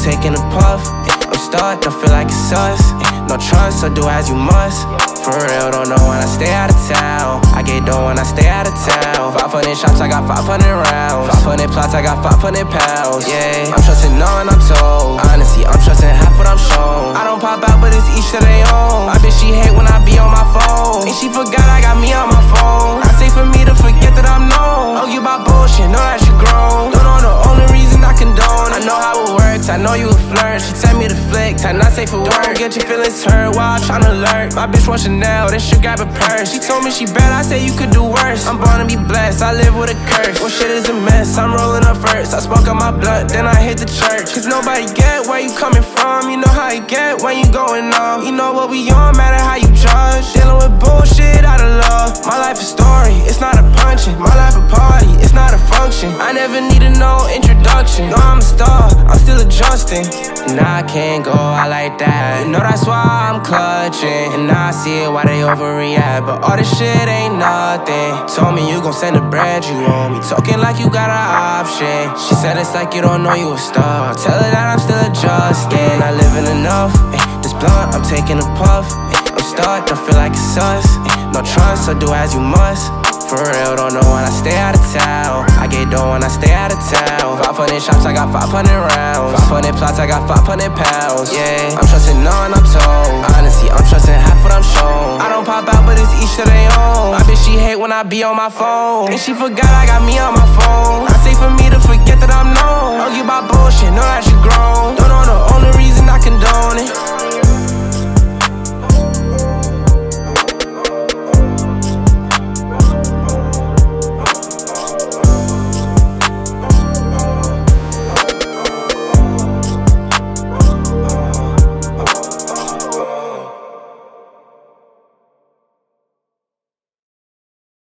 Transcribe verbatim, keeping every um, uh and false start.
taking a puff. I'm stuck, don't feel like it's us. No trust, so do as you must. For real, don't know when I stay out of town. I get dough when I stay out of town. five hundred shots, I got five hundred rounds. five hundred plots, I got five hundred pounds. Yeah, I'm trusting none, I'm told. Honestly, I'm trusting half what I'm shown. I don't pop out, but it's each to their own. My bitch, she hate when I be on my phone. And she forgot I got me on my phone. I say for me to forget that I'm known. Argue about bullshit, know that you grown. Don't know the only reason I condone. I know how it works, I know you a flirt. She tell me to flick, time not safe for work. Don't get your feelings hurt while I'm tryna lurk. My bitch wants Chanel, then she grab a purse. She told me she bad, I said you could do worse. I'm born to be blessed, I live with a curse. Well, shit is a mess, I'm rolling up first. I smoke on my blunt, then I hit the church. Cause nobody get where you coming from. You know how you get when you going off. You know what we on, matter how you judge. Dealing with bullshit out of love. My life a story, it's not a punching. My life a party, it's not a function. I never needed no introduction. No, I'm a star, I'm still adjusting. And I can't go out like that. You know that's why I'm clutching. And I see it why they overreact, but all this shit ain't nothing. Told me you gon' send the bread, you owe me. Talking like you got an option. She said it's like you don't know you a star. Tell her that I'm still adjusting. Not living enough, eh. This blunt, I'm taking a puff, eh. I'm stuck, don't feel like it's us, eh. No trust, so do as you must. For real, don't know when I stay out of town. I get dough when I stay out of town. five hundred shots, I got five hundred rounds. five hundred plots, I got five hundred pounds. Yeah, I'm trusting none, I'm told. Honestly, I'm trusting half what I'm shown. I don't pop out, but it's each to their own. My bitch, she hate when I be on my phone. And she forgot I got me on my phone.